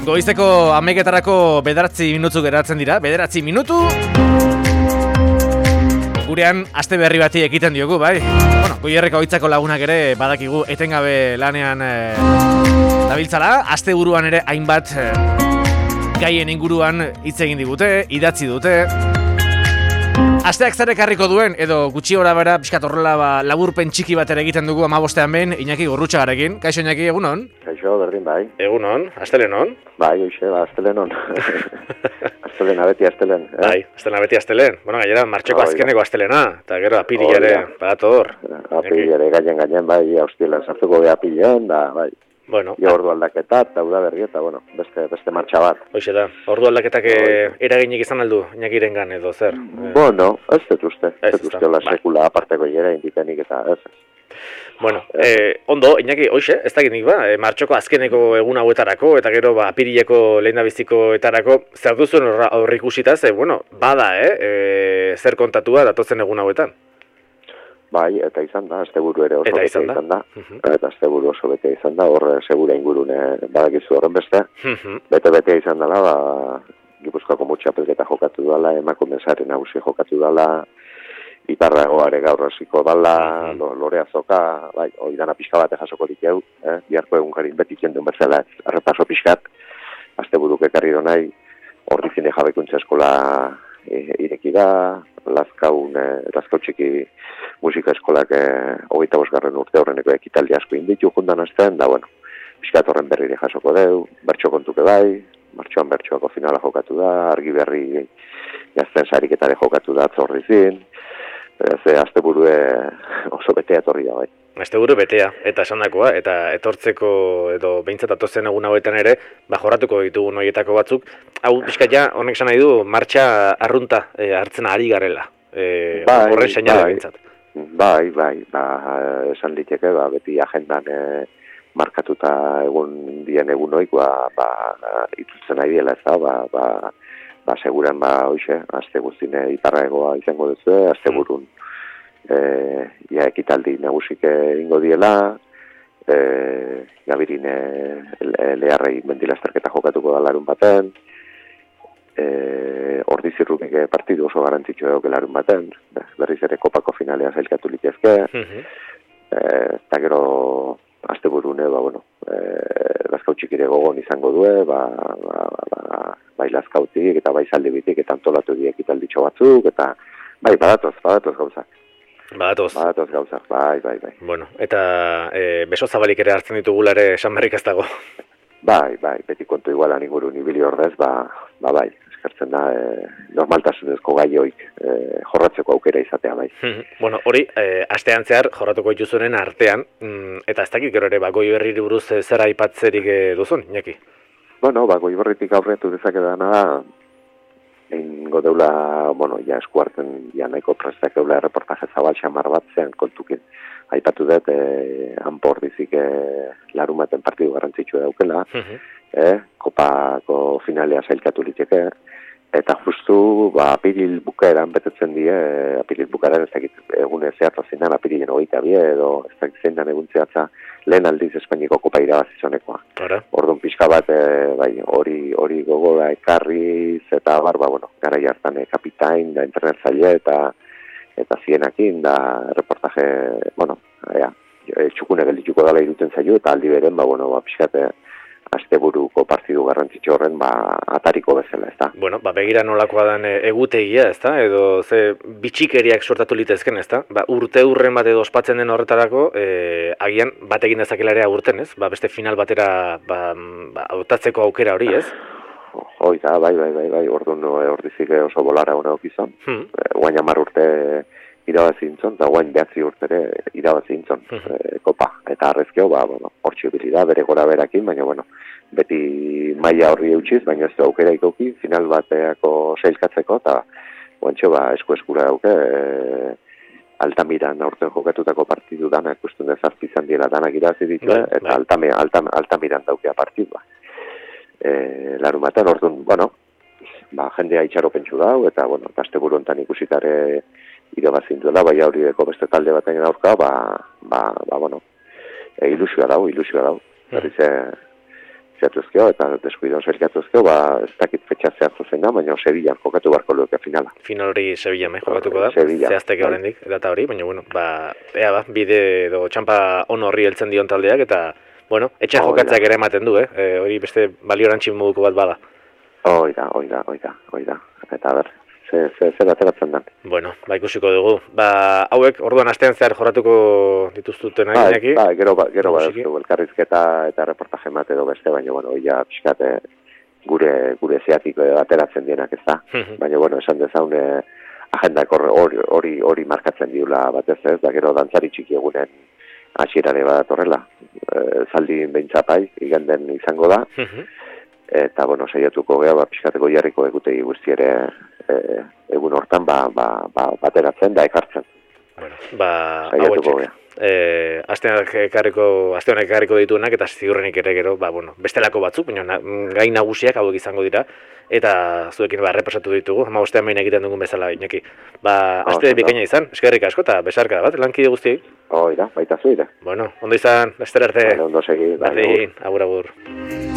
Goizeko 11:00 bederatzi minutu geratzen dira, 9 minutu. Gurean aste berri bati ekiten diogu, bai. Bueno, Goierreko Hitzako lagunak ere badakigu etengabe lanean dabiltzala, asteburuan ere hainbat gaien inguruan hitz egin digute, idatzi dute. Asteak zer ekarriko duen, edo gutxi gorabehera pixkat horrela laburpen txiki bat ere egiten dugu 15 behin Iñaki Gurrutxagarekin. Kaixo Iñaki, egunon? Kaixo, berdin bai. Egunon, astelenon? Bai, hoxe, astelenon. Astelena beti astelen. Bai, astelena beti astelen. Bueno, gainera, martxoko azkeneko astelena, eta gero apirila ere, badato hor. Apirila ere gaien, bai, austilan sartuko beha apilean, da, bai. Bueno, ja ordu aldaketa, eta uda berri, eta bueno, beste martxa bat. Hoxe da, ordu aldaketak eraginik izan aldu, Iñakirengan edo zer? Bueno, ez dut uste, la sekula aparteko jera inditenik eta ez. Bueno, ondo, Iñaki, hoxe, ez dakit nik martxoko azkeneko egun hauetarako, eta gero apirileko lehendabizikoetarako, zer duzuen horri ikusita, bueno, bada, zer kontatua datotzen egun hauetan? Bai, eta izan da, asteburu ere oso bete izan da. Eta asteburu oso bete izan da, hor segura ingurune badakizu horren beste. Bete izan dela, Gipuzkoako mutxapelketa jokatu dela, emakumezaren nagusi jokatu dela, Iparragoare gaur hasiko dela, Lore Azoka, bai, oidana pixka bate jasoko dikeu, biharko egunkarin beti jendun bezala, arrepaso pixkat, asteburuk ekarri donai, Ordizine Jabekuntza Eskola ireki da, Lazkau txiki musika eskolak 25. urte horreneko ekitaldi asko inditu jundan azten, da, bueno, pixkat horren berri jasoko deu, bertso kontuke bai, martxoan bertsoako finala jokatu da, argi berri jazten sariketare jokatu da atzorrizin, asteburue oso betea etorri da bai. Asteburu betea, eta esandakoa, eta etortzeko edo behintzat atozen egun hauetan ere, jorratuko ditugu noietako batzuk. Hau, pixkat ja, honek esan nahi du, martxa arrunta hartzen ari garela. Horren seinale behintzat. Bai, esan liteke, beti agendan markatuta egun dien egun hoik, itutzen nahi diela ez da, seguran, hoxe, aste guztine Iparragoa izango duzu, aste burun. Ekitaldi nagusik ingo diela, Gabirin leharrei mendilasterketa jokatuko da larun baten, Ordizirrukik partidu oso garantzitsu egoke larun baten, berriz ere kopako finalea zailkatu litezke, eta gero azte burune, Lazkau txikire gogon izango du, bai Lazkautik eta bai Zaldibitik eta antolatu di ekitalditxo batzuk, eta bai, badatoz gauzak. Badatoz gauzak, bai. Bueno, eta beso zabalik ere hartzen ditugula ere esan berrik ez dago. Bai, beti kontu igualan inguru nibili ordez, bai, eskertzen da normaltasunezko gaioik jorratzeko aukera izatea, bai. Bueno, hori, astean zehar jorratuko dituzunen artean, eta ez dakit gero ere, Goiberriri buruz zer aipatzerik duzun, Iñaki? Bueno, Goiberritik aurretu dezakedana da, eingo deula, ja eskuarten nahiko prestak deula reportaje zabal xamar bat zean kontukin. Aipatu dut, Anpordizik larumaten partidu garrantzitsua daukela, kopako finalea zailkatu liteke, eta justu, apiril bukaeran betetzen die, apiril bukaeran ez dakit egune zehatza zindan, apirilen 22 edo ez dakit zindan egun zehatza, lehen aldiz Espainiko kopa irabazizonekoa. Orduan pixka bat, hori gogoa ekarriz, eta gara jartan kapitain, da internetzaile, eta zienakin, da reportaje, txukune geldituko dala iruten zaio, eta aldi beren, pixkat, asteburuko partidu garrantzitsu horren, atariko bezala, ez da. Bueno, begira nolakoa den egutegia, ez da, edo ze bitxikeriak sortatu litezken, ez da, urte hurren bat edo ospatzen den horretarako, agian batekin dezakela ere agurten, ez? Beste final batera, hautatzeko aukera hori, ez? Hoi da, bai, orduan ordizik oso bolara hona okizan. Guain 10 urte irabazintzon, eta guain 9 urtere irabazintzon kopa. Eta arrezkeo, hortxe bili da, bere gora berakin, baina, beti maila horri eutxiz, baina ez du aukera ikoki, final bateako sailkatzeko, eta guantxo, esku-eskura dauke, Altamiran aurten jokatutako partidu danak, ustun dezazpi izan diela danak irabazi ditu, eta Altamiran daukea partidua. Larumaten, orduan, jendea itxaropentsu dau, eta, asteburu hontan ikusitare irabazin duela, bai horieko beste talde baten aurka, ilusioa dau. Berriz, zertuzkio, eta deskuidon zerkatuzkio, ez dakit fetxa zehatzu zen da, baina Sevillan jokatu barko luke finala. Final hori Sevillan jokatuko da, zehazteke horrendik, eta hori, baina, bide edo txampa on horri heltzen dion taldeak, eta, etxe jokatzeak ere ematen du, hori beste baliorantxin moduko bat bada. Oida, eta ber, zer ateratzen den. Ikusiko dugu. Hauek, orduan astean zehar jorratuko dituztuten nahi? Gero elkarrizketa eta reportaje mate edo beste, baina, ia pixkate gure zeatiko ateratzen dienak ez da. Baina, esan dezaun agendak hori markatzen diula batez ez, da gero dantzari txiki egunen hasierare bat horrela. Zaldi beintzapai, iganden izango da. Eta, saiatuko geha, pixkateko jarriko egutegi guzti ere egun hortan bateratzen da ekartzen. Saiatuko geha. Asteanak ekarriko dituenak eta ziurrenik ere gero, bestelako batzuk, baina gai nagusiak hauek izango dira, eta zuekin errepasatu ditugu, 15 behin egiten dugun bezala, Iñaki. Aste bikaina izan, eskerrik asko eta besarka bat, lankide guztiek. Baita zuire. Ondo izan, bester arte. Ondo segi. Agur.